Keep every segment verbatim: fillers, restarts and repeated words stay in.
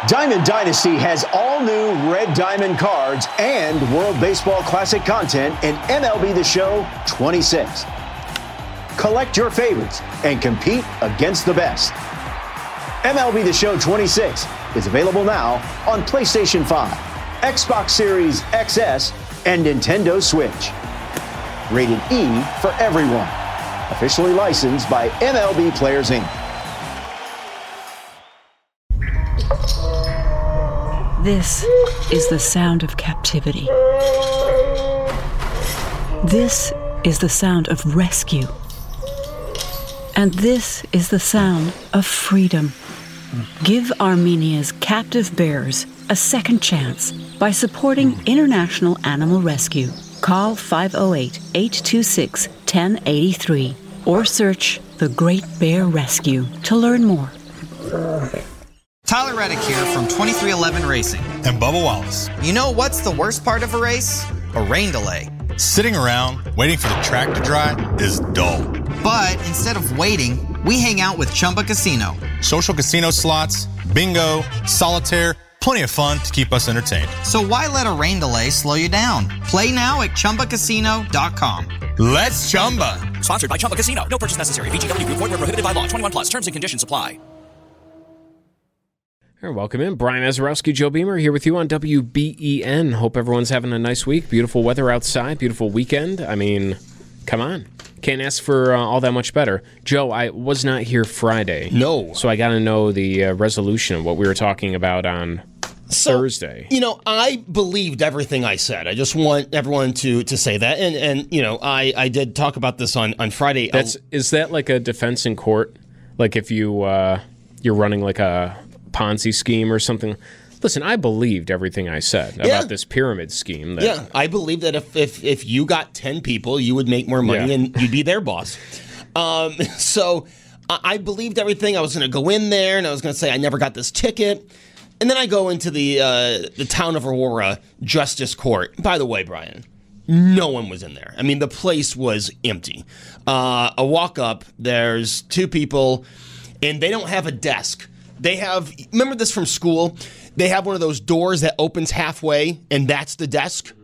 Diamond Dynasty has all new Red Diamond cards and World Baseball Classic content in M L B The Show twenty-six. Collect your favorites and compete against the best. M L B The Show twenty-six is available now on PlayStation five, Xbox Series X S, and Nintendo Switch. Rated E for everyone. Officially licensed by M L B Players, Incorporated. This is the sound of captivity. This is the sound of rescue. And this is the sound of freedom. Give Armenia's captive bears a second chance by supporting International Animal Rescue. Call five oh eight, eight two six, one oh eight three or search The Great Bear Rescue to learn more. Tyler Reddick here from twenty-three eleven Racing. And Bubba Wallace. You know what's the worst part of a race? A rain delay. Sitting around waiting for the track to dry is dull. But instead of waiting, we hang out with Chumba Casino. Social casino slots, bingo, solitaire, plenty of fun to keep us entertained. So why let a rain delay slow you down? Play now at Chumba Casino dot com. Let's Chumba. Sponsored by Chumba Casino. No purchase necessary. V G W Group. Void where prohibited by law. twenty-one plus. Terms and conditions apply. Welcome in. Brian Mazurowski, Joe Beamer here with you on W B E N. Hope everyone's having a nice week. Beautiful weather outside. Beautiful weekend. I mean, come on. Can't ask for uh, all that much better. Joe, I was not here Friday. No. So I got to know the uh, resolution of what we were talking about on so, Thursday. You know, I believed everything I said. I just want everyone to to say that. And, and you know, I, I did talk about this on, on Friday. That's Is that like a defense in court? Like if you, uh, you're running like a Ponzi scheme or something? Listen, I believed everything I said about yeah. this pyramid scheme. That, yeah, I believe that if, if if you got ten people, you would make more money yeah. and you'd be their boss. Um, so I believed everything. I was going to go in there and I was going to say I never got this ticket. And then I go into the uh, the town of Aurora Justice Court. By the way, Brian, no one was in there. I mean, the place was empty. Uh, I walk up, there's two people, and they don't have a desk. They have, remember this from school? They have one of those doors that opens halfway, and that's the desk.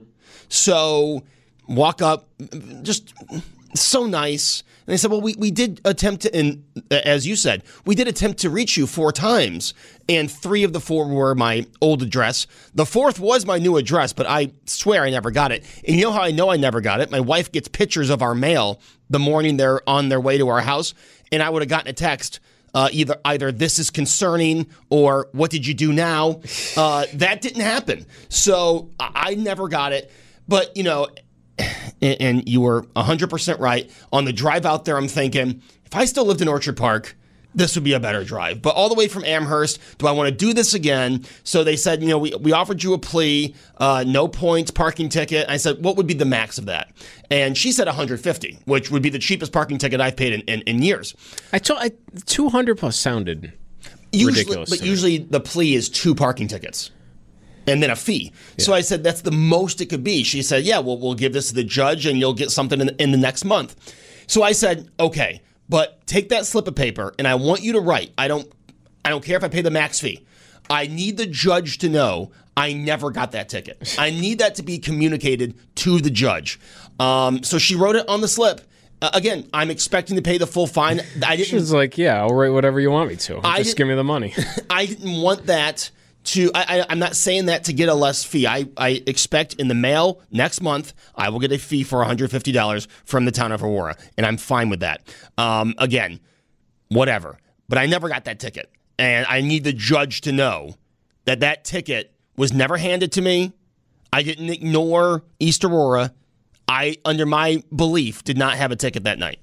So walk up, just so nice. And they said, well, we, we did attempt to, and as you said, we did attempt to reach you four times. And three of the four were my old address. The fourth was my new address, but I swear I never got it. And you know how I know I never got it? My wife gets pictures of our mail the morning they're on their way to our house, and I would have gotten a text. Uh, either either this is concerning or what did you do now? Uh, that didn't happen. So I, I never got it. But, you know, and, and you were one hundred percent right. On the drive out there, I'm thinking, if I still lived in Orchard Park, this would be a better drive. But all the way from Amherst, do I want to do this again? So they said, you know, we, we offered you a plea, uh, no points, parking ticket. I said, what would be the max of that? And she said one hundred fifty, which would be the cheapest parking ticket I've paid in, in, in years. I told I, two hundred plus sounded usually, ridiculous. But usually the plea is two parking tickets and then a fee. Yeah. So I said, that's the most it could be. She said, yeah, well, we'll give this to the judge and you'll get something in, in the next month. So I said, okay. But take that slip of paper, and I want you to write. I don't I don't care if I pay the max fee. I need the judge to know I never got that ticket. I need that to be communicated to the judge. Um, so she wrote it on the slip. Uh, again, I'm expecting to pay the full fine. I didn't. She's like, yeah, I'll write whatever you want me to. I Just give me the money. I didn't want that to. I, I, I'm not saying that to get a less fee. I, I expect in the mail next month, I will get a fee for one hundred fifty dollars from the town of Aurora, and I'm fine with that. Um, again, whatever. But I never got that ticket, and I need the judge to know that that ticket was never handed to me. I didn't ignore East Aurora. I, under my belief, did not have a ticket that night.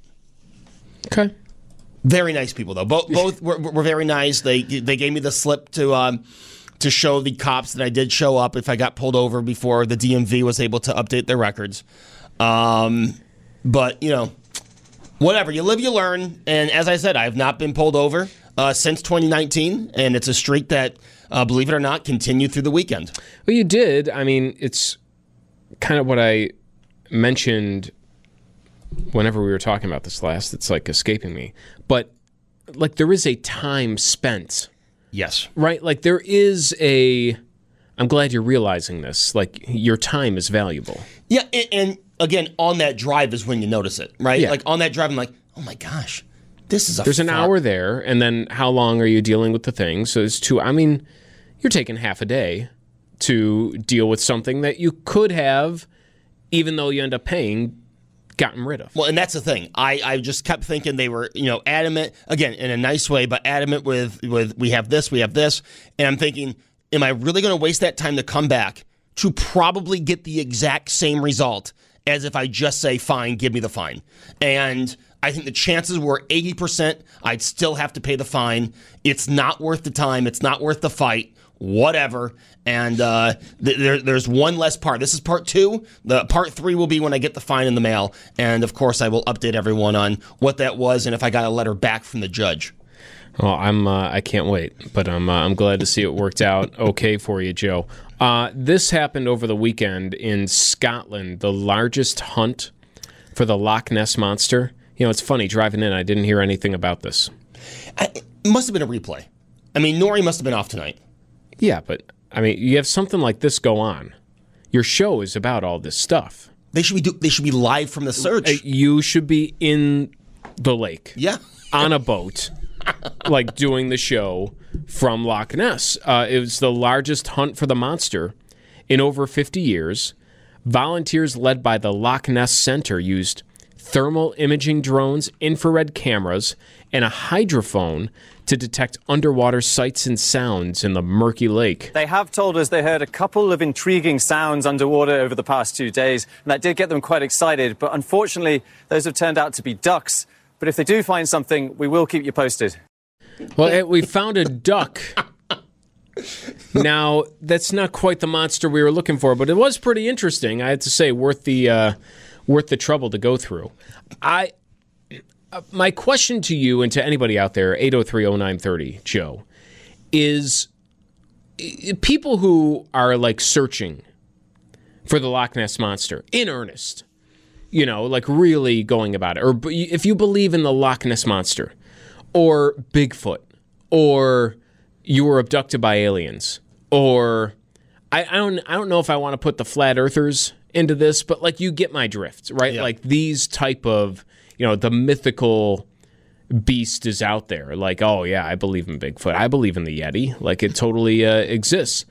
Okay. Very nice people, though. Both both were, were very nice. They they gave me the slip to um, to show the cops that I did show up if I got pulled over before the D M V was able to update their records. Um, but, you know, whatever. You live, you learn. And as I said, I have not been pulled over uh, since twenty nineteen, and it's a streak that, uh, believe it or not, continued through the weekend. Well, you did. I mean, it's kind of what I mentioned whenever we were talking about this last. It's like escaping me. But, like, there is a time spent Yes. Right? Like, there is a... I'm glad you're realizing this. Like, your time is valuable. Yeah, and, and again, on that drive is when you notice it, right? Yeah. Like, on that drive, I'm like, oh my gosh, this is a There's an far- hour there, and then how long are you dealing with the thing? So it's two... I mean, you're taking half a day to deal with something that you could have, even though you end up paying, gotten rid of. Well, and that's the thing. I, I just kept thinking they were, you know, adamant, again, in a nice way, but adamant with, with we have this, we have this. And I'm thinking, am I really going to waste that time to come back to probably get the exact same result as if I just say, fine, give me the fine? And I think the chances were eighty percent I'd still have to pay the fine. It's not worth the time. It's not worth the fight. Whatever. And uh, th- there, there's one less part. This is part two. The part three will be when I get the fine in the mail. And, of course, I will update everyone on what that was and if I got a letter back from the judge. Well, I'm uh, I can't wait, but I'm uh, I'm glad to see it worked out okay for you, Joe. Uh, this happened over the weekend in Scotland, the largest hunt for the Loch Ness Monster. You know, it's funny, driving in, I didn't hear anything about this. I, it must have been a replay. I mean, Nori must have been off tonight. Yeah, but, I mean, you have something like this go on. Your show is about all this stuff. They should be do, They should be live from the search. Uh, You should be in the lake. Yeah. On a boat, like doing the show from Loch Ness. Uh, it was the largest hunt for the monster in over fifty years. Volunteers led by the Loch Ness Center used thermal imaging drones, infrared cameras, and a hydrophone to detect underwater sights and sounds in the murky lake. They have told us they heard a couple of intriguing sounds underwater over the past two days, and that did get them quite excited. But unfortunately, those have turned out to be ducks. But if they do find something, we will keep you posted. Well, eh, we found a duck. Now, that's not quite the monster we were looking for, but it was pretty interesting. I have to say, worth the uh, worth the trouble to go through. I. My question to you and to anybody out there, eight oh three oh nine thirty, Joe, is people who are like searching for the Loch Ness Monster in earnest, you know, like really going about it, or if you believe in the Loch Ness Monster or Bigfoot or you were abducted by aliens or I, I don't I don't know if I want to put the flat earthers into this, but like you get my drift, right? Yeah. Like these type of, you know, the mythical beast is out there. Like, oh, yeah, I believe in Bigfoot. I believe in the Yeti. Like, it totally uh, exists.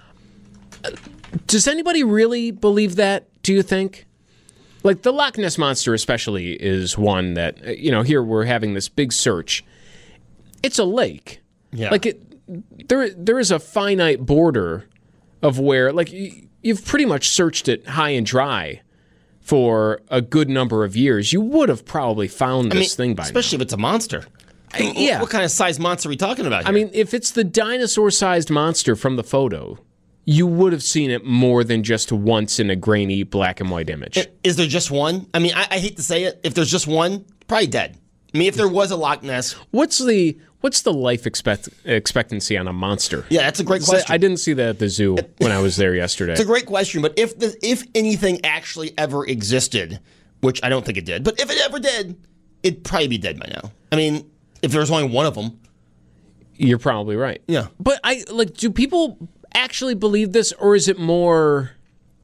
Does anybody really believe that, do you think? Like, the Loch Ness Monster especially is one that, you know, here we're having this big search. It's a lake. Yeah. Like, it, there, there is a finite border of where, like, you've pretty much searched it high and dry for a good number of years. You would have probably found this I mean, thing by especially now. if it's a monster. I mean, yeah. What kind of size monster are we talking about here? I mean, if it's the dinosaur-sized monster from the photo, you would have seen it more than just once in a grainy black and white image. Is there just one? I mean, I, I hate to say it. If there's just one, probably dead. I mean, if there was a Loch Ness. What's the what's the life expect, expectancy on a monster? Yeah, that's a great question. I didn't see that at the zoo when I was there yesterday. It's a great question, but if the if anything actually ever existed, which I don't think it did, but if it ever did, it'd probably be dead by now. I mean, if there was only one of them. You're probably right. Yeah. But I like, do people actually believe this, or is it more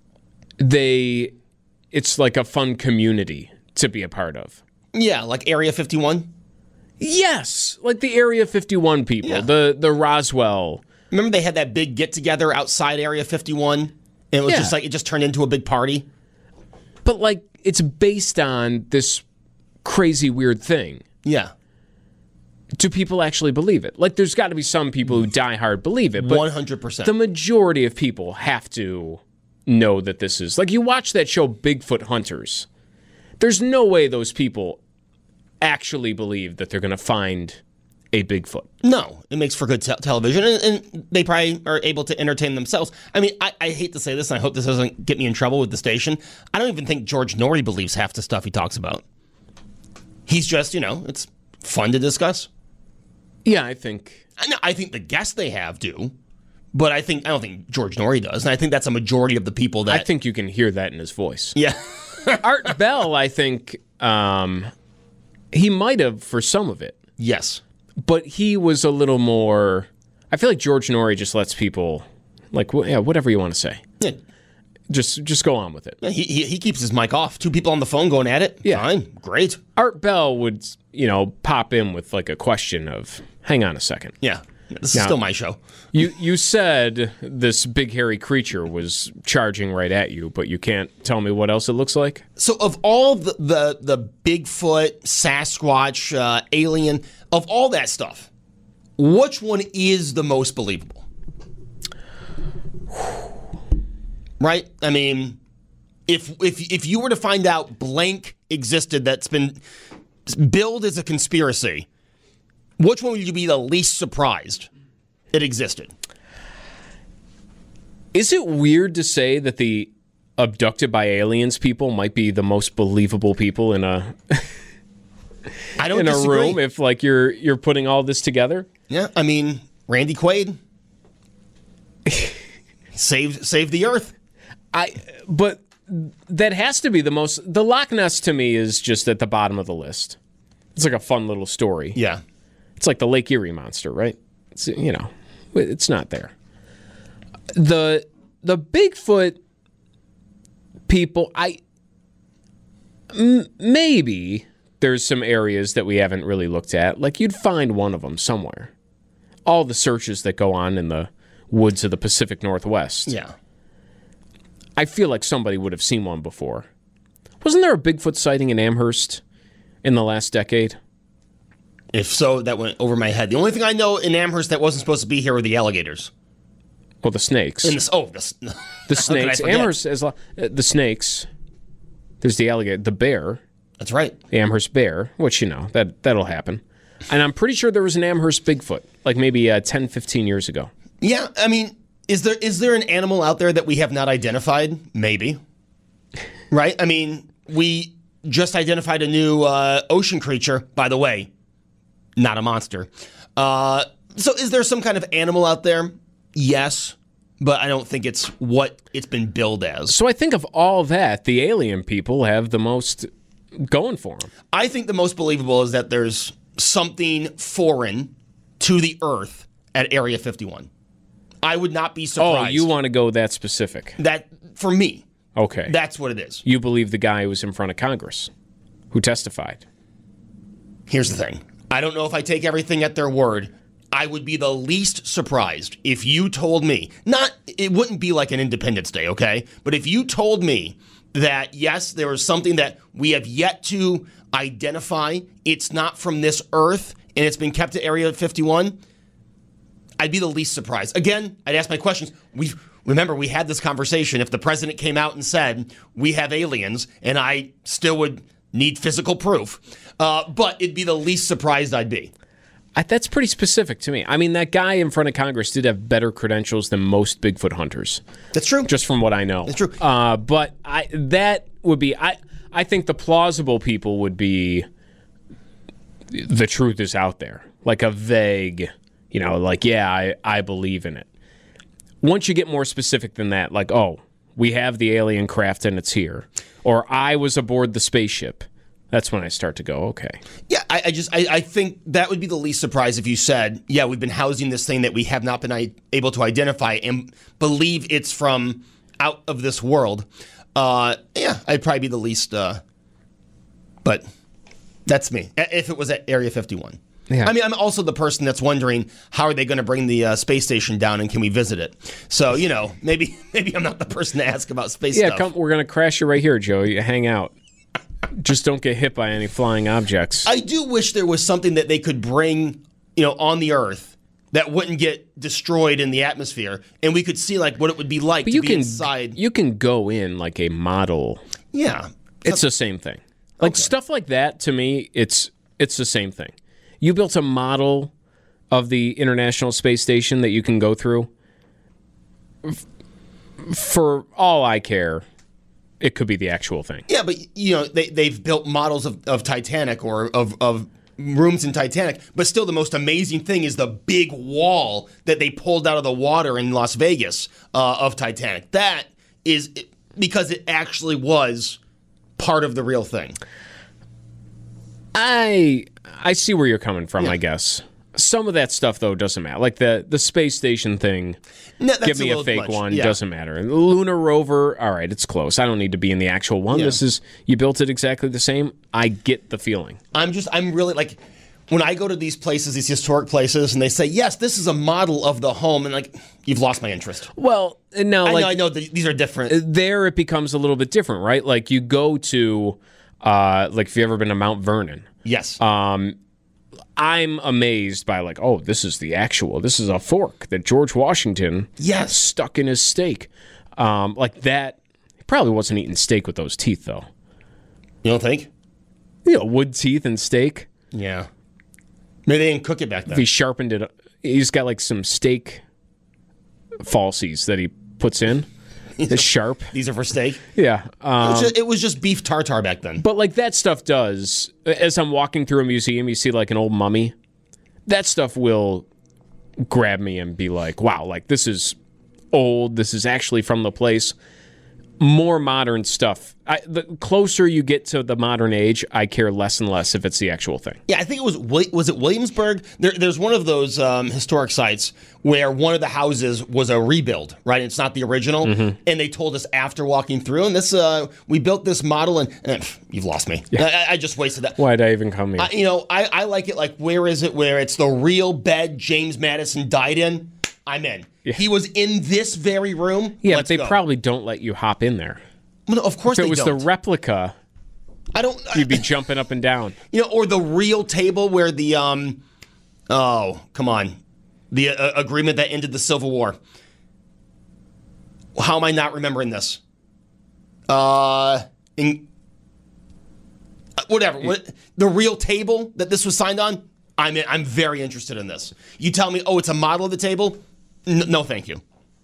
they it's like a fun community to be a part of? Yeah, like Area fifty-one? Yes, like the Area fifty-one people, Yeah. the the Roswell. Remember they had that big get-together outside Area fifty-one? And it was Yeah. just like, it just turned into a big party? But like, it's based on this crazy weird thing. Yeah. Do people actually believe it? Like, there's got to be some people who die hard believe it, but one hundred percent. the majority of people have to know that this is... Like, you watch that show Bigfoot Hunters. There's no way those people actually believe that they're going to find a Bigfoot. No, it makes for good te- television, and, and they probably are able to entertain themselves. I mean, I, I hate to say this, and I hope this doesn't get me in trouble with the station. I don't even think George Norrie believes half the stuff he talks about. He's just, you know, it's fun to discuss. Yeah, I think... I, know, I think the guests they have do, but I think I don't think George Norrie does, and I think that's a majority of the people that... I think you can hear that in his voice. Yeah. Art Bell, I think, um, he might have for some of it. Yes. But he was a little more I feel like George Norrie just lets people, like, wh- yeah, whatever you want to say. Yeah. Just just go on with it. Yeah, he, he he keeps his mic off. Two people on the phone going at it. Yeah. Fine. Great. Art Bell would, you know, pop in with like a question of, hang on a second. Yeah. This Now, is still my show. You you said this big hairy creature was charging right at you, but you can't tell me what else it looks like? So of all the the, the Bigfoot, Sasquatch, uh, alien, of all that stuff, which one is the most believable? Right? I mean, if if if you were to find out blank existed that's been billed as a conspiracy, which one would you be the least surprised it existed? Is it weird to say that the abducted by aliens people might be the most believable people in a I don't in a disagree. room if like you're you're putting all this together? Yeah, I mean, Randy Quaid saved saved the earth. I but that has to be the most. The Loch Ness to me is just at the bottom of the list. It's like a fun little story. Yeah. It's like the Lake Erie monster, right? It's, you know, it's not there. The the Bigfoot people, I m- maybe there's some areas that we haven't really looked at. Like you'd find one of them somewhere. All the searches that go on in the woods of the Pacific Northwest. Yeah. I feel like somebody would have seen one before. Wasn't there a Bigfoot sighting in Amherst in the last decade? If so, that went over my head. The only thing I know in Amherst that wasn't supposed to be here were the alligators. Well, the snakes. And this, oh, this, the how could I snakes. forget? Amherst has lo- uh, the snakes. There's the alligator, the bear, That's right. the Amherst bear, which, you know, that, that'll happen. And I'm pretty sure there was an Amherst Bigfoot, like maybe uh, ten, fifteen years ago. Yeah, I mean, is there is there an animal out there that we have not identified? Maybe. Right? I mean, we just identified a new uh, ocean creature, by the way. Not a monster. Uh, so is there some kind of animal out there? Yes, but I don't think it's what it's been billed as. So I think of all that, the alien people have the most going for them. I think the most believable is that there's something foreign to the Earth at Area fifty-one. I would not be surprised. Oh, you want to go that specific? That, for me, Okay. that's what it is. You believe the guy who was in front of Congress, who testified. Here's the thing. I don't know if I take everything at their word. I would be the least surprised if you told me, not, it wouldn't be like an Independence Day, okay? But if you told me that, yes, there was something that we have yet to identify, it's not from this Earth, and it's been kept at Area fifty-one, I'd be the least surprised. Again, I'd ask my questions. We remember, we had this conversation. If the president came out and said, we have aliens, and I still would need physical proof, uh, but it'd be the least surprised I'd be. I, that's pretty specific to me. I mean, that guy in front of Congress did have better credentials than most Bigfoot hunters. That's true. Just from what I know. That's true. Uh, but I that would be, I, I think the plausible people would be the truth is out there. Like a vague, you know, like, yeah, I, I believe in it. Once you get more specific than that, like, oh, we have the alien craft and it's here. Or I was aboard the spaceship. That's when I start to go, okay. Yeah, I, I just I, I think that would be the least surprise if you said, yeah, we've been housing this thing that we have not been I- able to identify and believe it's from out of this world. Uh, yeah, I'd probably be the least, uh, but that's me. If it was at Area fifty-one. Yeah. I mean, I'm also the person that's wondering how are they going to bring the uh, space station down and can we visit it? So, you know, maybe maybe I'm not the person to ask about space Yeah, stuff. come, we're going to crash you right here, Joe. You hang out. Just don't get hit by any flying objects. I do wish there was something that they could bring, you know, on the Earth that wouldn't get destroyed in the atmosphere, and we could see like what it would be like but to you be can, inside. You can go in like a model. Yeah, It's the same thing. Like Okay. stuff like that, to me, it's it's the same thing. You built a model of the International Space Station that you can go through. F- For all I care, it could be the actual thing. yeah, but you know they they've built models of, of Titanic or of of rooms in Titanic, but still the most amazing thing is the big wall that they pulled out of the water in Las Vegas uh, of Titanic. That is because it actually was part of the real thing. I I see where you're coming from, Yeah. I guess. Some of that stuff, though, doesn't matter. Like the, the space station thing, No, that's give me a a, fake much. one, Yeah. doesn't matter. The lunar rover, all right, it's close. I don't need to be in the actual one. Yeah. This is, you built it exactly the same. I get the feeling. I'm just, I'm really like, when I go to these places, these historic places, and they say, yes, this is a model of the home, and like, you've lost my interest. Well, and now, I like, know, I know th- these are different. there it becomes a little bit different, right? Like, you go to, uh, like, if you've ever been to Mount Vernon. Yes. Um, I'm amazed by, like, oh, this is the actual, this is a fork that George Washington Yes. stuck in his steak. Um, like that, he probably wasn't eating steak with those teeth, though. You don't think? You know, wood teeth and steak. Yeah. Maybe they didn't cook it back then. If he sharpened it, he's got, like, some steak falsies that he puts in. It's sharp. These are for steak? Yeah. it, Um, was just, it was just beef tartare back then. But like that stuff does, as I'm walking through a museum, you see like an old mummy. That stuff will grab me and be like, wow, like this is old. This is actually from the place. More modern stuff. I, the closer you get to the modern age, I care less and less if it's the actual thing. Yeah, I think it was, was it Williamsburg? There, there's one of those um, historic sites where one of the houses was a rebuild, right? It's not the original. Mm-hmm. And they told us after walking through, and this, uh, we built this model, and, and pff, you've lost me. I, I just wasted that. Why'd I even come here? I, you know, I, I like it like, where is it where it's the real bed James Madison died in? I'm in. Yeah. He was in this very room. yeah, Let's but they go. probably don't let you hop in there. Well, of course If it they was don't. the replica, I don't. you'd be jumping up and down. You know, or the real table where the um, oh, come on, the uh, agreement that ended the Civil War. How am I not remembering this? Uh, in, uh, whatever. What, the real table that this was signed on. I'm in, I'm very interested in this. You tell me, oh, it's a model of the table. N- no, thank you.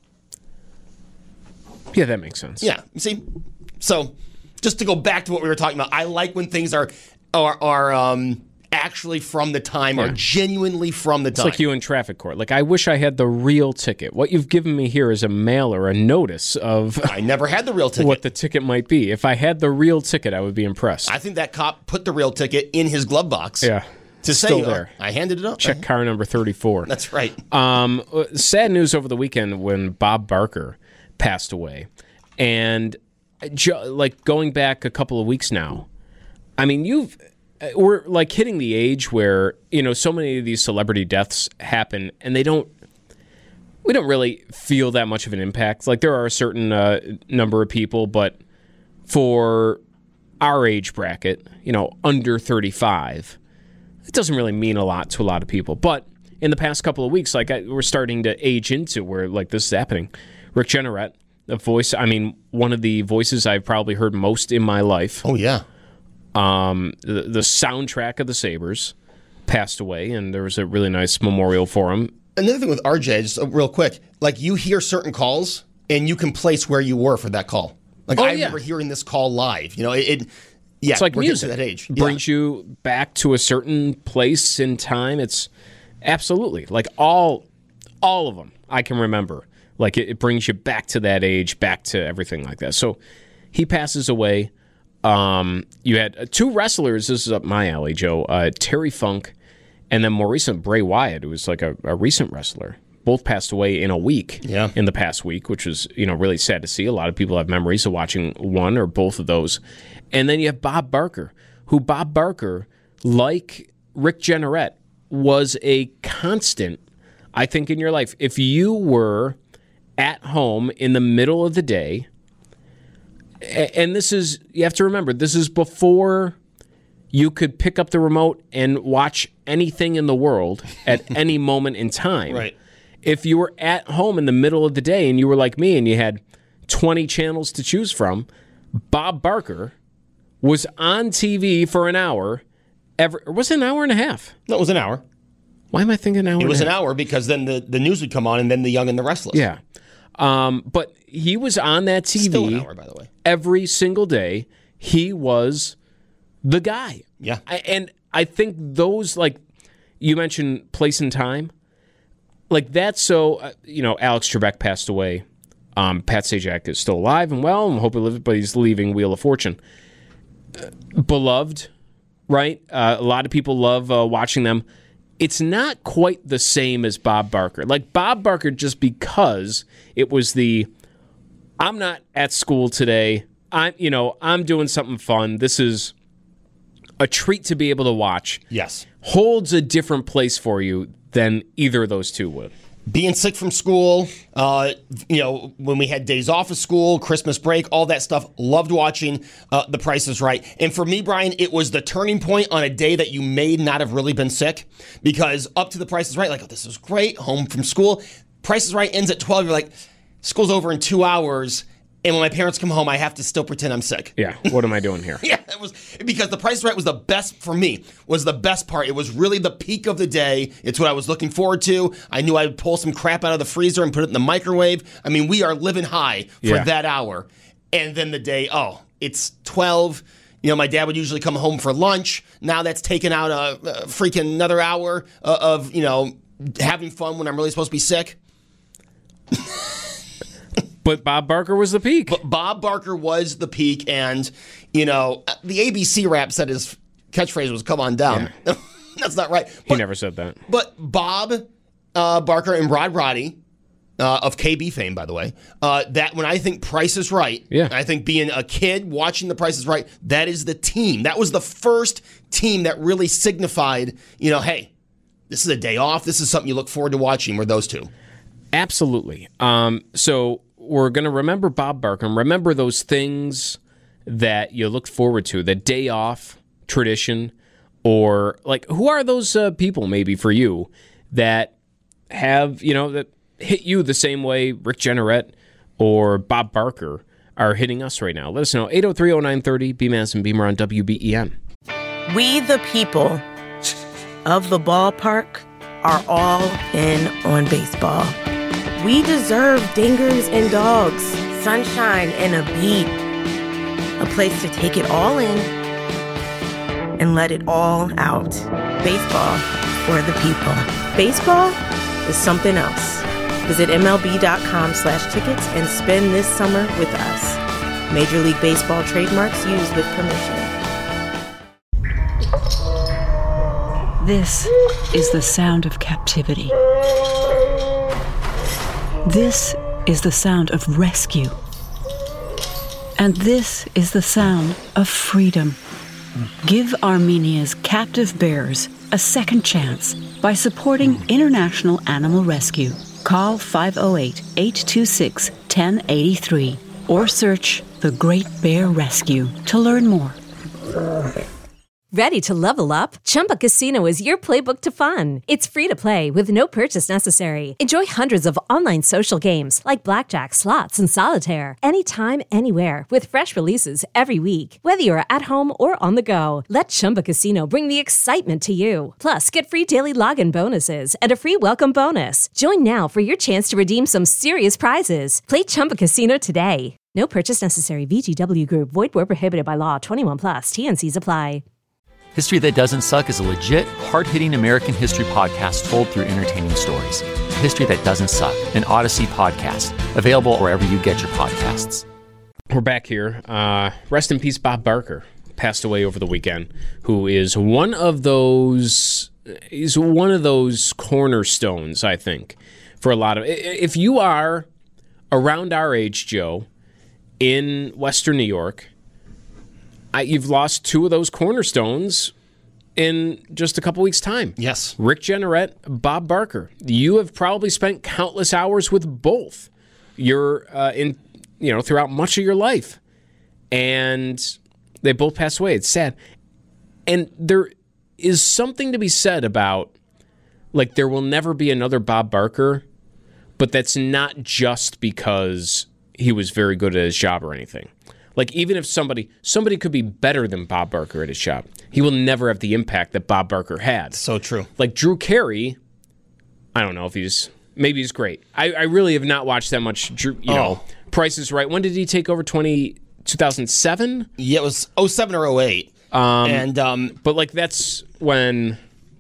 Yeah, that makes sense. Yeah, you see? So, just to go back to what we were talking about, I like when things are are, are um, actually from the time, Yeah. or genuinely from the It's time. like you in traffic court. Like, I wish I had the real ticket. What you've given me here is a mail or a notice of I never had the real ticket. what the ticket might be. If I had the real ticket, I would be impressed. I think that cop put the real ticket in his glove box. yeah. To say, Still uh, there. I handed it up. Check car number thirty-four. That's right. Um, sad news over the weekend when Bob Barker passed away. And jo- like going back a couple of weeks now, I mean, you've we're like hitting the age where, you know, so many of these celebrity deaths happen and they don't we don't really feel that much of an impact. Like there are a certain uh, number of people, but for our age bracket, you know, under thirty-five, it doesn't really mean a lot to a lot of people. But in the past couple of weeks, like I, we're starting to age into where like this is happening. Rick Jenneret, the voice, I mean, one of the voices I've probably heard most in my life. Oh, yeah. Um, the, the soundtrack of the Sabres passed away, and there was a really nice memorial for him. Another thing with R J, just uh, real quick, like you hear certain calls and you can place where you were for that call. Like Oh, I yeah. remember hearing this call live. You know, it. it yeah, It's like we're getting music. to that age. It Yeah. brings you back to a certain place in time. It's absolutely like all, all of them I can remember. Like it, it brings you back to that age, back to everything like that. So he passes away. Um, you had uh, two wrestlers. This is up my alley, Joe. Uh, Terry Funk, and then more recent Bray Wyatt, who was like a, a recent wrestler. Both passed away in a week. Yeah. In the past week, which was you know really sad to see. A lot of people have memories of watching one or both of those. And then you have Bob Barker, who Bob Barker, like Rick Jenneret, was a constant, I think, in your life. If you were at home in the middle of the day, and this is, you have to remember, this is before you could pick up the remote and watch anything in the world at any moment in time. Right. If you were at home in the middle of the day and you were like me and you had twenty channels to choose from, Bob Barker was on T V for an hour. Every, or was it an hour and a half? No, it was an hour. Why am I thinking an hour? It was and an a half? hour because then the, the news would come on and then the Young and the Restless. Yeah. Um, but he was on that T V Still an hour, by the way. every single day. He was the guy. Yeah. I, and I think those, like, you mentioned place and time. Like, that's so, uh, you know, Alex Trebek passed away. Um, Pat Sajak is still alive and well, and hope he lives, but he's leaving Wheel of Fortune. Uh, beloved, right? Uh, a lot of people love uh, watching them. it's not quite the same as Bob Barker. Like Bob Barker, just because it was the, I'm not at school today. I'm, you know, I'm doing something fun. This is a treat to be able to watch. Yes. Holds a different place for you than either of those two would. Being sick from school, uh, you know, when we had days off of school, Christmas break, all that stuff, loved watching uh, The Price is Right. And for me, Brian, it was the turning point on a day that you may not have really been sick, because up to The Price is Right, like, oh, this is great, home from school. Price is Right ends at twelve, you're like, school's over in two hours. And when my parents come home, I have to still pretend I'm sick. Yeah, what am I doing here? Yeah, it was because The Price is Right was the best for me. Was the best part. It was really the peak of the day. It's what I was looking forward to. I knew I would pull some crap out of the freezer and put it in the microwave. I mean, we are living high for Yeah. that hour. And then the day, oh, it's twelve. You know, my dad would usually come home for lunch. Now that's taken out a, a freaking another hour of, you know, having fun when I'm really supposed to be sick. But Bob Barker was the peak. But Bob Barker was the peak, and, you know, the A B C rap said his catchphrase was, come on down. Yeah. That's not right. But, he never said that. But Bob uh, Barker and Rod Roddy, uh, of K B fame, by the way, uh, that when I think Price is Right, yeah. I think being a kid watching The Price is Right, that is the team. That was the first team that really signified, you know, hey, this is a day off. This is something you look forward to watching, were those two. Absolutely. Um, so we're going to remember Bob Barker and remember those things that you looked forward to, the day off tradition, or like, who are those uh, people maybe for you that have, you know, that hit you the same way Rick Jeanneret or Bob Barker are hitting us right now? Let us know. eight oh three oh nine thirty, B M A S and Beamer on W B E N. We the people of the ballpark are all in on baseball. We deserve dingers and dogs, sunshine and a beat, a place to take it all in and let it all out. Baseball for the people. Baseball is something else. Visit MLB.com slash tickets and spend this summer with us. Major League Baseball trademarks used with permission. This is the sound of captivity. This is the sound of rescue. And this is the sound of freedom. Give Armenia's captive bears a second chance by supporting International Animal Rescue. Call five oh eight, eight two six, one oh eight three or search The Great Bear Rescue to learn more. Ready to level up? Chumba Casino is your playbook to fun. It's free to play with no purchase necessary. Enjoy hundreds of online social games like blackjack, slots, and solitaire anytime, anywhere with fresh releases every week. Whether you're at home or on the go, let Chumba Casino bring the excitement to you. Plus, get free daily login bonuses and a free welcome bonus. Join now for your chance to redeem some serious prizes. Play Chumba Casino today. No purchase necessary. V G W Group. Void where prohibited by law. twenty-one plus. T N Cs apply. History That Doesn't Suck is a legit, hard-hitting American history podcast told through entertaining stories. History That Doesn't Suck, an Odyssey podcast, available wherever you get your podcasts. We're back here. Uh, rest in peace, Bob Barker, passed away over the weekend, who is one of those, he's one of those cornerstones, I think, for a lot of, if you are around our age, Joe, in Western New York, I, you've lost two of those cornerstones in just a couple weeks' time. Yes. Rick Jeanneret, Bob Barker. You have probably spent countless hours with both. You're uh, in, you know, throughout much of your life, and they both passed away. It's sad, and there is something to be said about, like, there will never be another Bob Barker, but that's not just because he was very good at his job or anything. Like, even if somebody somebody could be better than Bob Barker at his job, he will never have the impact that Bob Barker had. So true. Like Drew Carey, I don't know if he's, maybe he's great. I, I really have not watched that much, Drew, you oh. know, Price is Right. When did he take over, twenty, two thousand seven? Yeah, it was oh seven or oh eight. Um, and um, But, like, that's when,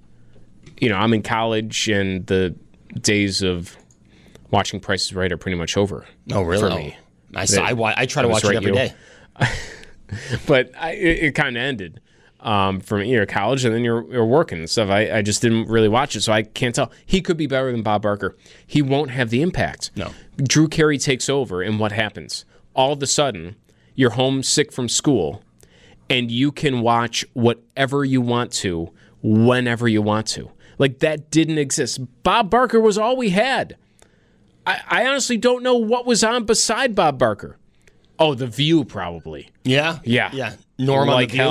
you know, I'm in college and the days of watching Price is Right are pretty much over. Oh, really? For me. I, saw, I, I try to watch right it every you. day. But I, it, it kind of ended. um, from you know, college, and then you're, you're working and stuff. I, I just didn't really watch it, so I can't tell. He could be better than Bob Barker. He won't have the impact. No. Drew Carey takes over, and what happens? All of a sudden, you're homesick from school, and you can watch whatever you want to, whenever you want to. Like, that didn't exist. Bob Barker was all we had. I, I honestly don't know what was on beside Bob Barker. Oh, The View, probably. Yeah? Yeah. Yeah. Norm on like The View.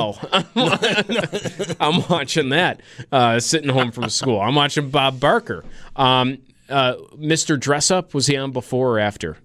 hell. I'm watching that, uh, sitting home from school. I'm watching Bob Barker. Um, uh, Mister Dress Up, was he on before or after?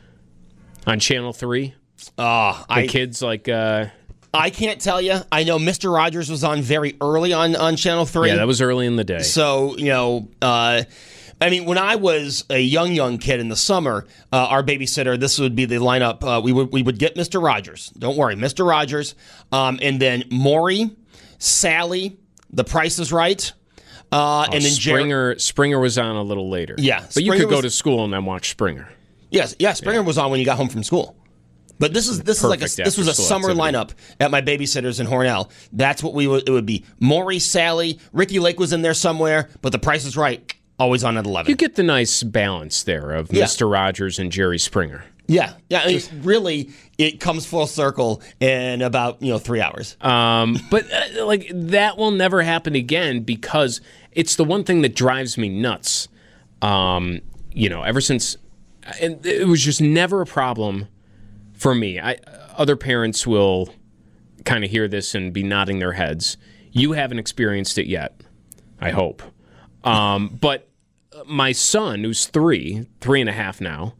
On Channel three? Uh, the I, kids, like... Uh, I can't tell you. I know Mister Rogers was on very early on, on Channel three. Yeah, that was early in the day. So, you know... Uh, I mean, when I was a young, young kid in the summer, uh, our babysitter, this would be the lineup. Uh, we would we would get Mister Rogers. Don't worry, Mister Rogers. Um, and then Maury, Sally, The Price is Right. Uh, oh, and then Springer Jer- Springer was on a little later. Yeah. But Springer you could go was, to school and then watch Springer. Yes, yeah, Springer yeah. was on when you got home from school. But this is this Perfect is like a, this was a summer activity. lineup at my babysitter's in Hornell. That's what we would it would be. Maury, Sally, Ricky Lake was in there somewhere, but The Price is Right. Always on at eleven. You get the nice balance there of yeah. Mister Rogers and Jerry Springer. Yeah, yeah. I mean, really, it comes full circle in about you know three hours. Um, but uh, like that will never happen again because it's the one thing that drives me nuts. Um, you know, ever since, and it was just never a problem for me. I other parents will kind of hear this and be nodding their heads. You haven't experienced it yet, I hope. Um, but my son, who's three, three and a half now,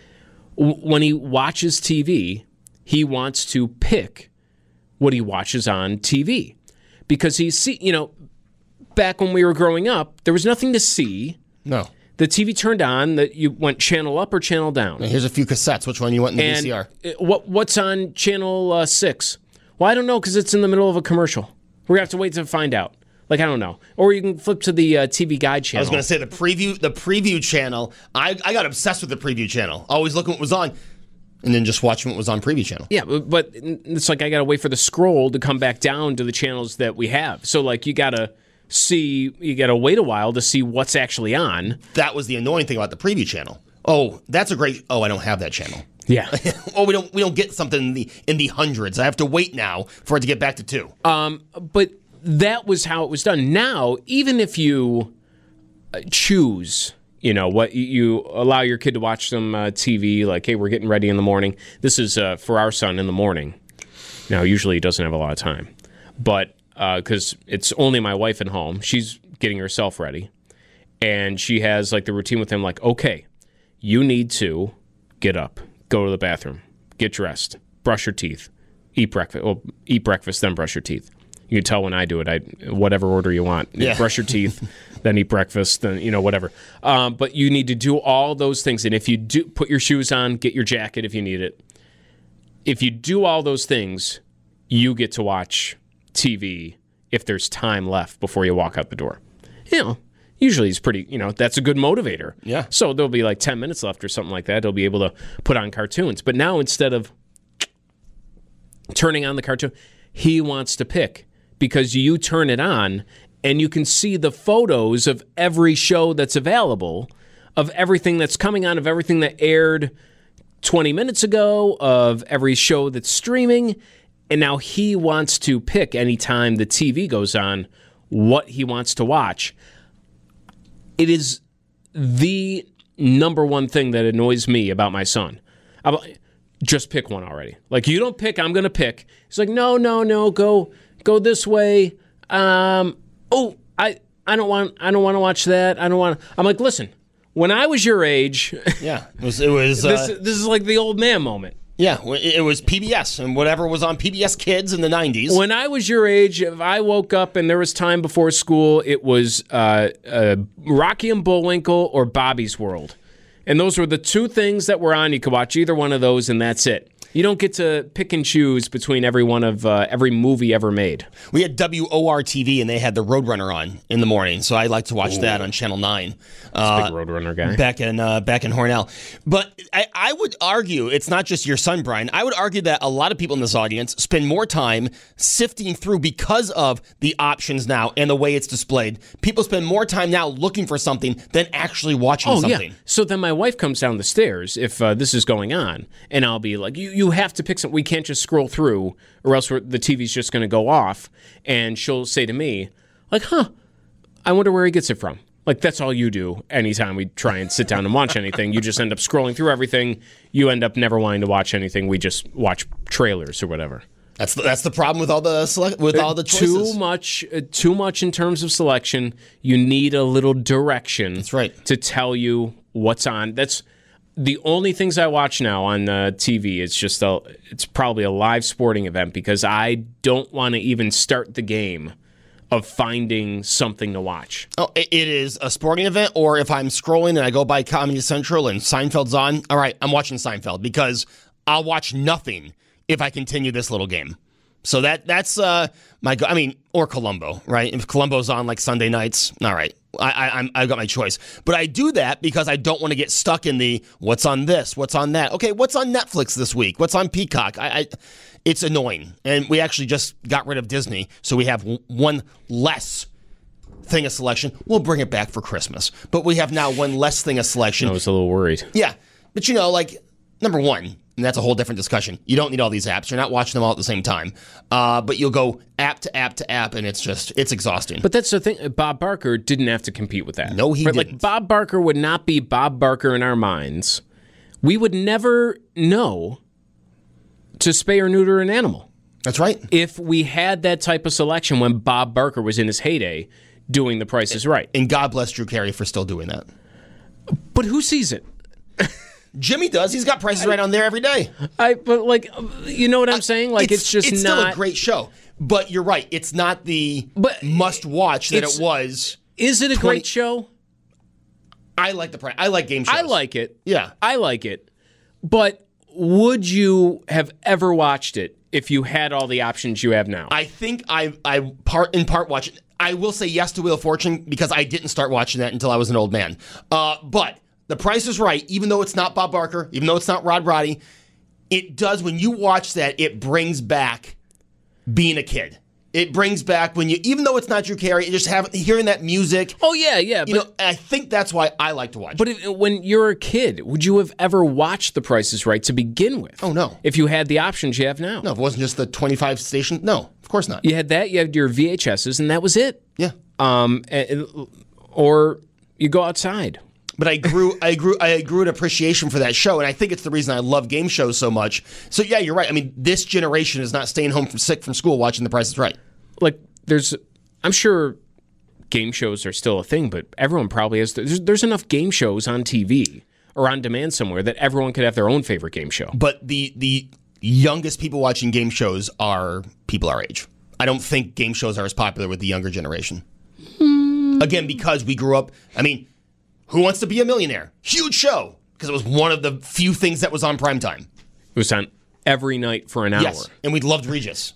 w- when he watches T V, he wants to pick what he watches on T V because he's see, you know, back when we were growing up, there was nothing to see. No, the T V turned on. That you went channel up or channel down. Here's a few cassettes. Which one you want in the and V C R? What what's on channel uh, six? Well, I don't know because it's in the middle of a commercial. We're gonna have to wait to find out. Like, I don't know. Or you can flip to the uh, T V Guide channel. I was going to say the preview the preview channel. I, I got obsessed with the preview channel. Always looking what was on and then just watching what was on preview channel. Yeah, but it's like I got to wait for the scroll to come back down to the channels that we have. So, like, you got to see, you got to wait a while to see what's actually on. That was the annoying thing about the preview channel. Oh, that's a great, oh, I don't have that channel. Yeah. oh, we don't we don't get something in the in the hundreds. I have to wait now for it to get back to two. Um, but... That was how it was done. Now, even if you choose, you know, what you allow your kid to watch some uh, T V, like, hey, we're getting ready in the morning. This is uh, for our son in the morning. Now, usually he doesn't have a lot of time, but because uh, it's only my wife at home, she's getting herself ready, and she has like the routine with him, like, okay, you need to get up, go to the bathroom, get dressed, brush your teeth, eat breakfast. Well, eat breakfast, then brush your teeth. You can tell when I do it. I whatever order you want. Yeah. Brush your teeth, then eat breakfast, then you know whatever. Um, but you need to do all those things. And if you do, put your shoes on, get your jacket if you need it. If you do all those things, you get to watch T V if there's time left before you walk out the door. You know, usually it's pretty. You know, that's a good motivator. Yeah. So there'll be like ten minutes left or something like that. They'll be able to put on cartoons. But now instead of turning on the cartoon, he wants to pick. Because you turn it on and you can see the photos of every show that's available, of everything that's coming on, of everything that aired twenty minutes ago, of every show that's streaming. And now he wants to pick anytime the T V goes on what he wants to watch. It is the number one thing that annoys me about my son. I'm like, just pick one already. Like, you don't pick, I'm going to pick. He's like, no, no, no, go... Go this way. Um, oh, I, I don't want I don't want to watch that. I don't want. I'm like, listen. When I was your age, yeah, it was. It was this, uh, this is like the old man moment. Yeah, it was P B S and whatever was on P B S Kids in the nineties. When I was your age, if I woke up and there was time before school, it was uh, uh, Rocky and Bullwinkle or Bobby's World, and those were the two things that were on. You could watch either one of those, and that's it. You don't get to pick and choose between every one of uh, every movie ever made. We had W O R T V, and they had the Roadrunner on in the morning, so I like to watch Ooh. that on Channel nine. Uh, big Roadrunner guy. Back in uh, back in Hornell. But I, I would argue, it's not just your son, Brian. I would argue that a lot of people in this audience spend more time sifting through because of the options now and the way it's displayed. People spend more time now looking for something than actually watching oh, something. Yeah. So then my wife comes down the stairs if uh, this is going on, and I'll be like, you, you have to pick something. We can't just scroll through, or else we're, the T V's just going to go off. And she'll say to me, like, huh, I wonder where he gets it from. Like, that's all you do anytime we try and sit down and watch anything. You just end up scrolling through everything. You end up never wanting to watch anything. We just watch trailers or whatever. That's the, that's the problem with all the select, with all the choices. Too much, uh, too much in terms of selection. You need a little direction. That's right. To tell you what's on. That's the only things I watch now on uh, T V. It's just a, it's probably a live sporting event because I don't want to even start the game of finding something to watch. Oh, it is a sporting event, or if I'm scrolling and I go by Comedy Central and Seinfeld's on, all right, I'm watching Seinfeld because I'll watch nothing if I continue this little game. So that that's uh, my, I mean, or Columbo, right? If Columbo's on like Sunday nights, all right, I, I, I'm, I've got my choice. But I do that because I don't want to get stuck in the what's on this, what's on that. Okay, what's on Netflix this week? What's on Peacock? I, I It's annoying. And we actually just got rid of Disney, so we have w- one less thing of selection. We'll bring it back for Christmas. But we have now one less thing of selection. I was a little worried. Yeah. But, you know, like, number one, and that's a whole different discussion. You don't need all these apps. You're not watching them all at the same time. Uh, but you'll go app to app to app, and it's just, it's exhausting. But that's the thing. Bob Barker didn't have to compete with that. No, he right? didn't. Like, Bob Barker would not be Bob Barker in our minds. We would never know to spay or neuter an animal. That's right. If we had that type of selection when Bob Barker was in his heyday doing The Price is Right. And God bless Drew Carey for still doing that. But who sees it? Jimmy does. He's got Prices Right on there every day. I but like you know what I'm saying? Like it's, it's just it's not still a great show. But you're right. It's not the but must watch that it was. Is it a twenty great show? I like the price. I like game shows. I like it. Yeah. I like it. But would you have ever watched it if you had all the options you have now? I think I I part in part watch it. I will say yes to Wheel of Fortune because I didn't start watching that until I was an old man. Uh, but The Price is Right, even though it's not Bob Barker, even though it's not Rod Roddy, it does, when you watch that, it brings back being a kid. It brings back when you, even though it's not Drew Carey, you just have hearing that music. Oh yeah, yeah. You but, know, I think that's why I like to watch. But it. If, when you're a kid, would you have ever watched The Price is Right to begin with? Oh no. If you had the options you have now. No, if it wasn't just the twenty-five station. No, of course not. You had that. You had your V H S's, and that was it. Yeah. Um, or you go outside. But I grew, I grew, I grew an appreciation for that show, and I think it's the reason I love game shows so much. So yeah, you're right. I mean, this generation is not staying home from sick from school watching The Price is Right. Like, there's, I'm sure game shows are still a thing, but everyone probably has. There's, there's enough game shows on T V or on demand somewhere that everyone could have their own favorite game show. But the the youngest people watching game shows are people our age. I don't think game shows are as popular with the younger generation. Mm. Again, because we grew up. I mean. Who Wants to Be a Millionaire? Huge show, because it was one of the few things that was on primetime. It was on every night for an hour. Yes, and we loved Regis.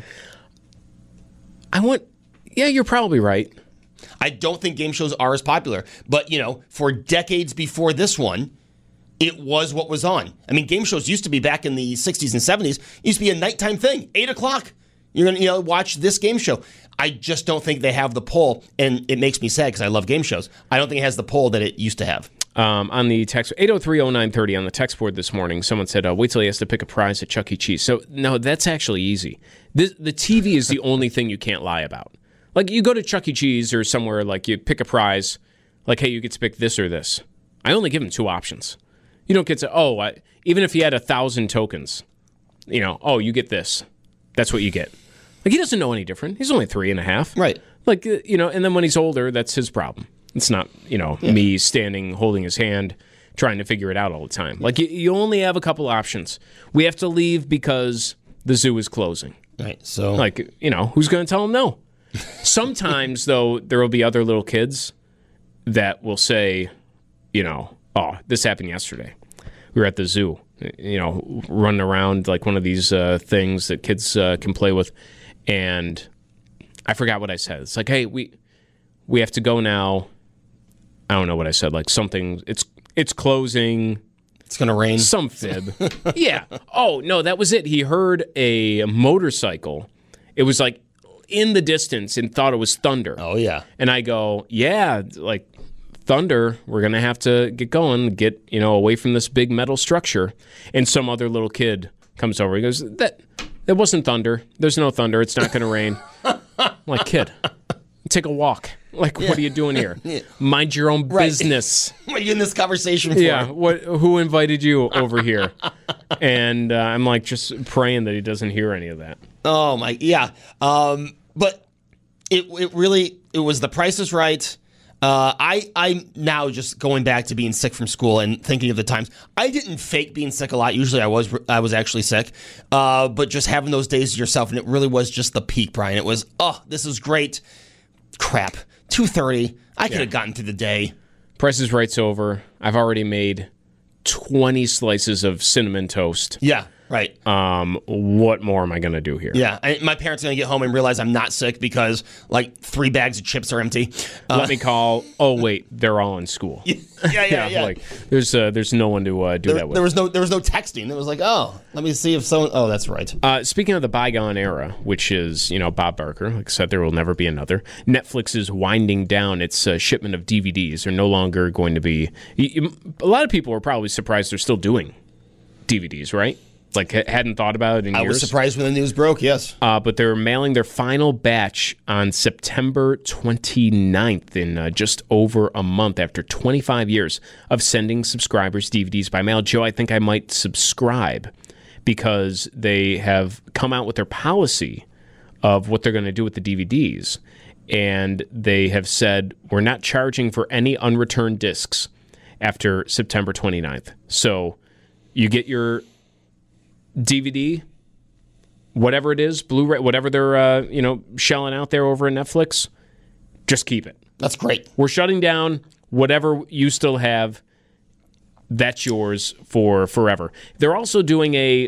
I want, yeah, you're probably right. I don't think game shows are as popular, but, you know, for decades before this one, it was what was on. I mean, game shows used to be back in the sixties and seventies, used to be a nighttime thing, eight o'clock. You're going to you know, watch this game show. I just don't think they have the pull, and it makes me sad because I love game shows. I don't think it has the pull that it used to have. Um, on the text, eight oh three oh nine thirty on the text board this morning, someone said, uh, wait till he has to pick a prize at Chuck E. Cheese. So, no, that's actually easy. This, the T V is the only thing you can't lie about. Like, you go to Chuck E. Cheese or somewhere, like, you pick a prize, like, hey, you get to pick this or this. I only give him two options. You don't get to, oh, I, even if he had a thousand tokens, you know, oh, you get this. That's what you get. Like, he doesn't know any different. He's only three and a half. Right. Like, you know, and then when he's older, that's his problem. It's not, you know, yeah. me standing, holding his hand, trying to figure it out all the time. Like, you, you only have a couple options. We have to leave because the zoo is closing. Right. So, like, you know, who's going to tell him no? Sometimes, though, there will be other little kids that will say, you know, oh, this happened yesterday. We were at the zoo. you know, running around like one of these uh, things that kids uh, can play with. And I forgot what I said. It's like, hey, we we have to go now. I don't know what I said. Like something, it's it's closing. It's going to rain. Some fib. Yeah. Oh, no, that was it. He heard a motorcycle. It was like in the distance and thought it was thunder. Oh, yeah. And I go, yeah, like thunder, we're going to have to get going, get, you know, away from this big metal structure. And some other little kid comes over. He goes, that that wasn't thunder. There's no thunder. It's not going to rain. I'm like, kid, take a walk. Like, yeah. What are you doing here? Yeah. Mind your own right. business. What are you in this conversation for? Yeah, what? Who invited you over here? And uh, I'm like just praying that he doesn't hear any of that. Oh, my, yeah. Um, but it it really, it was the price is right. Uh, I, I'm now just going back to being sick from school and thinking of the times. I didn't fake being sick a lot. Usually I was I was actually sick. Uh, but just having those days to yourself, and it really was just the peak, Brian. It was, oh, this is great. Crap. two thirty. I could have yeah. gotten through the day. Price is Right's over. I've already made twenty slices of cinnamon toast. Yeah, right. Um, what more am I going to do here? Yeah, I, my parents are going to get home and realize I'm not sick because, like, three bags of chips are empty. Uh, Let me call. Oh, wait, they're all in school. Yeah, yeah, yeah. yeah. Like, there's uh, there's no one to uh, do there, that with. There was no there was no texting. It was like, oh, let me see if someone. Oh, that's right. Uh, speaking of the bygone era, which is, you know, Bob Barker, like I said, there will never be another. Netflix is winding down its uh, shipment of D V Ds. They're no longer going to be. You, you, a lot of people are probably surprised they're still doing D V Ds, right? Like, hadn't thought about it in I years. I was surprised when the news broke, yes. Uh, but they're mailing their final batch on September twenty-ninth in uh, just over a month after twenty-five years of sending subscribers D V Ds by mail. Joe, I think I might subscribe because they have come out with their policy of what they're going to do with the D V Ds. And they have said, we're not charging for any unreturned discs after September twenty-ninth. So you get your D V D, whatever it is, Blu-ray, whatever they're uh, you know shelling out there over at Netflix, just keep it. That's great. We're shutting down whatever you still have. That's yours for forever. They're also doing a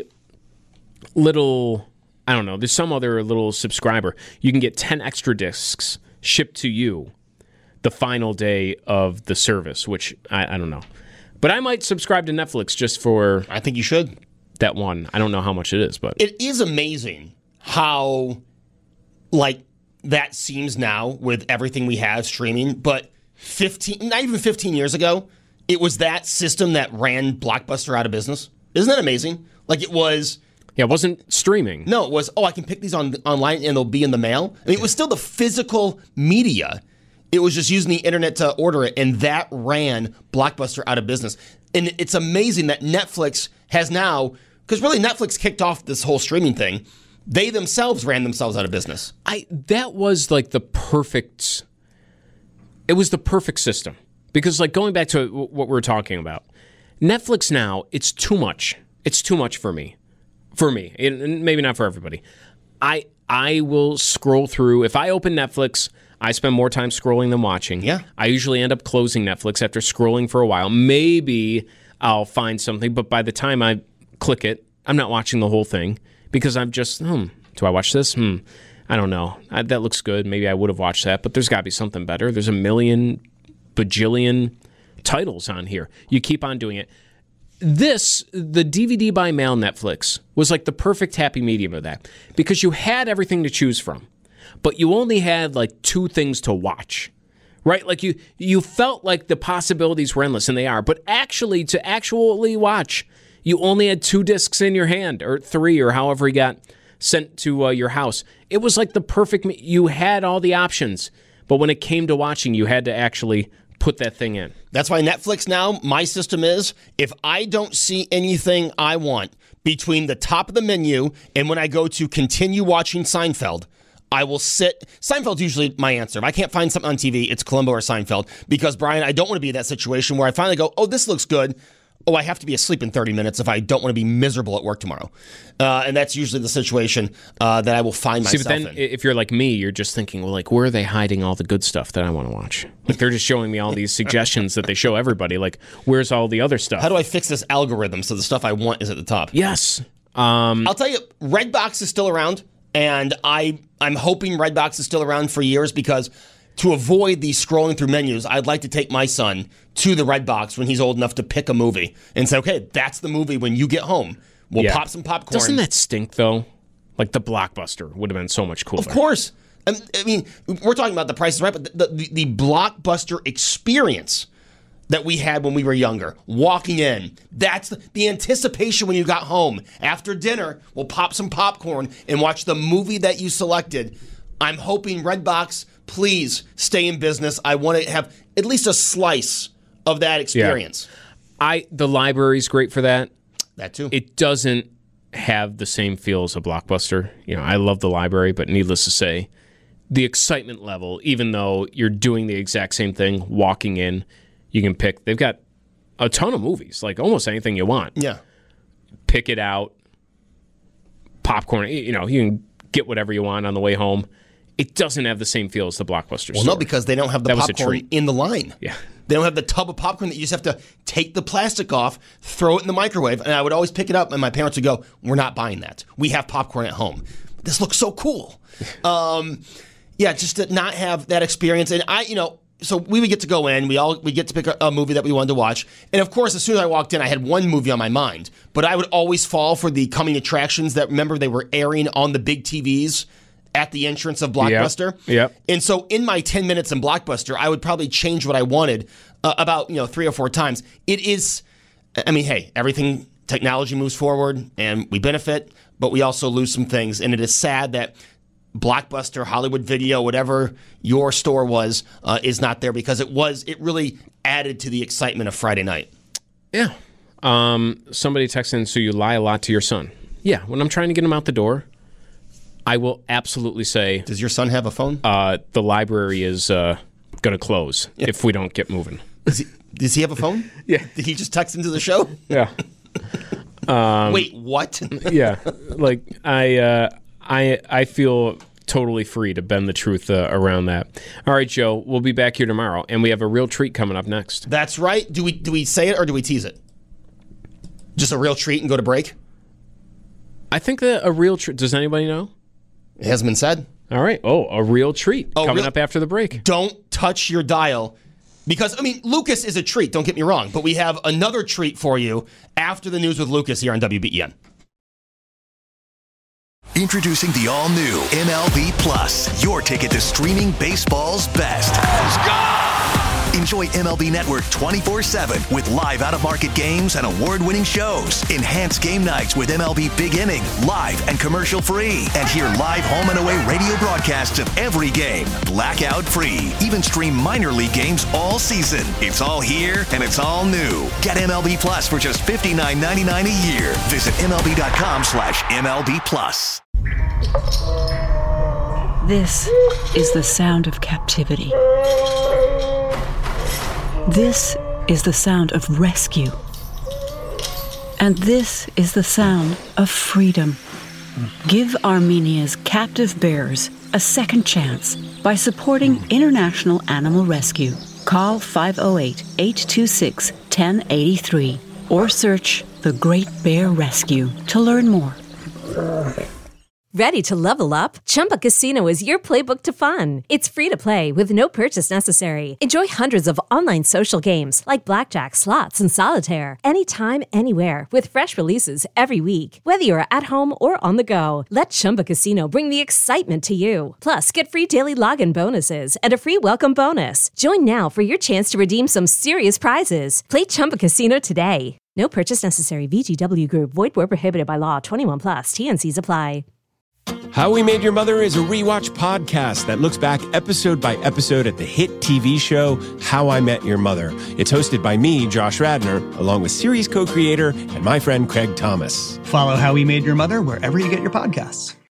little, I don't know, there's some other little subscriber. You can get ten extra discs shipped to you the final day of the service, which I, I don't know. But I might subscribe to Netflix just for... I think you should. That one. I don't know how much it is, but it is amazing how like that seems now with everything we have streaming, but fifteen not even fifteen years ago, it was that system that ran Blockbuster out of business. Isn't that amazing? Like it was Yeah, it wasn't streaming. No, it was, oh, I can pick these on online and they'll be in the mail. I mean, it was still the physical media. It was just using the internet to order it, and that ran Blockbuster out of business. And it's amazing that Netflix has now, because really Netflix kicked off this whole streaming thing. They themselves ran themselves out of business. I that was like the perfect, it was the perfect system. Because like going back to what we were talking about, Netflix now, it's too much. It's too much for me. For me. And maybe not for everybody. I I will scroll through. If I open Netflix, I spend more time scrolling than watching. Yeah. I usually end up closing Netflix after scrolling for a while. Maybe I'll find something, but by the time I click it, I'm not watching the whole thing because I'm just, hmm, do I watch this? Hmm, I don't know. I, that looks good. Maybe I would have watched that, but there's got to be something better. There's a million, bajillion titles on here. You keep on doing it. This, the D V D by mail Netflix, was like the perfect happy medium of that because you had everything to choose from. But you only had like two things to watch, right? Like you you felt like the possibilities were endless, and they are. But actually, to actually watch, you only had two discs in your hand, or three, or however you got sent to uh, your house. It was like the perfect, you had all the options. But when it came to watching, you had to actually put that thing in. That's why Netflix now, my system is, if I don't see anything I want between the top of the menu and when I go to continue watching Seinfeld, I will sit. Seinfeld's usually my answer. If I can't find something on T V, it's Columbo or Seinfeld. Because, Brian, I don't want to be in that situation where I finally go, oh, this looks good. oh, I have to be asleep in thirty minutes if I don't want to be miserable at work tomorrow. Uh, and that's usually the situation uh, that I will find See, myself but then in. if you're like me, you're just thinking, well, like, where are they hiding all the good stuff that I want to watch? Like, they're just showing me all these suggestions that they show everybody. Like, where's all the other stuff? How do I fix this algorithm so the stuff I want is at the top? Yes. Um, I'll tell you, Redbox is still around, and I, I'm hoping Redbox is still around for years because to avoid the scrolling through menus, I'd like to take my son to the Redbox when he's old enough to pick a movie and say, okay, that's the movie when you get home. We'll yeah. pop some popcorn. Doesn't that stink, though? Like, the Blockbuster would have been so much cooler. Of course. I mean, we're talking about the prices, right? But the, the, the Blockbuster experience that we had when we were younger, walking in, that's the, the anticipation when you got home. After dinner, we'll pop some popcorn and watch the movie that you selected. I'm hoping Redbox, please stay in business. I want to have at least a slice of that experience. Yeah. I the library's great for that. That too. It doesn't have the same feel as a Blockbuster. You know, I love the library, but needless to say, the excitement level, even though you're doing the exact same thing, walking in, you can pick. They've got a ton of movies, like almost anything you want. Yeah. Pick it out. Popcorn, you know, you can get whatever you want on the way home. It doesn't have the same feel as the Blockbuster Well, store. no, because they don't have the That was a popcorn treat. in the line. Yeah. They don't have the tub of popcorn that you just have to take the plastic off, throw it in the microwave, and I would always pick it up, and my parents would go, we're not buying that. We have popcorn at home. This looks so cool. um, yeah, just to not have that experience. And I, you know, so we would get to go in, we all we get to pick a, a movie that we wanted to watch. And of course, as soon as I walked in, I had one movie on my mind. But I would always fall for the coming attractions that, remember, they were airing on the big T Vs at the entrance of Blockbuster. Yep. Yep. And so in my ten minutes in Blockbuster, I would probably change what I wanted uh, about, you know, three or four times. It is, I mean, hey, everything, technology moves forward and we benefit, but we also lose some things. And it is sad that Blockbuster, Hollywood Video, whatever your store was, uh, is not there because it was, it really added to the excitement of Friday night. Yeah. Um, somebody texted in, so you lie a lot to your son. Yeah, when I'm trying to get him out the door, I will absolutely say... Does your son have a phone? Uh, the library is uh, going to close yeah. if we don't get moving. Does he, does he have a phone? Yeah. Did he just text into the show? Yeah. Um, Wait, what? yeah. Like, I, uh, I, I feel totally free to bend the truth uh, around that. All right, Joe, we'll be back here tomorrow, and we have a real treat coming up next. That's right. Do we, do we say it or do we tease it? Just a real treat and go to break? I think that a real treat... Does anybody know? It hasn't been said. All right. Oh, a real treat oh, coming real, up after the break. Don't touch your dial because, I mean, Lucas is a treat. Don't get me wrong. But we have another treat for you after the news with Lucas here on W B E N. Introducing the all-new M L B Plus, your ticket to streaming baseball's best. Let's go! Enjoy M L B Network twenty-four seven with live out-of-market games and award-winning shows. Enhance game nights with M L B Big Inning, live and commercial-free. And hear live home and away radio broadcasts of every game, blackout-free. Even stream minor league games all season. It's all here, and it's all new. Get M L B Plus for just fifty-nine ninety-nine a year. Visit M L B dot com slash M L B Plus. This is the sound of captivity. This is the sound of rescue. And this is the sound of freedom. Give Armenia's captive bears a second chance by supporting international animal rescue. Call five oh eight, eight two six, one oh eight three or search The Great Bear Rescue to learn more. Ready to level up? Chumba Casino is your playbook to fun. It's free to play with no purchase necessary. Enjoy hundreds of online social games like blackjack, slots, and solitaire anytime, anywhere with fresh releases every week. Whether you're at home or on the go, let Chumba Casino bring the excitement to you. Plus, get free daily login bonuses and a free welcome bonus. Join now for your chance to redeem some serious prizes. Play Chumba Casino today. No purchase necessary. V G W Group. Void where prohibited by law. twenty-one plus. T N Cs apply. How We Made Your Mother is a rewatch podcast that looks back episode by episode at the hit T V show How I Met Your Mother. It's hosted by me, Josh Radnor, along with series co-creator and my friend Craig Thomas. Follow How We Made Your Mother wherever you get your podcasts.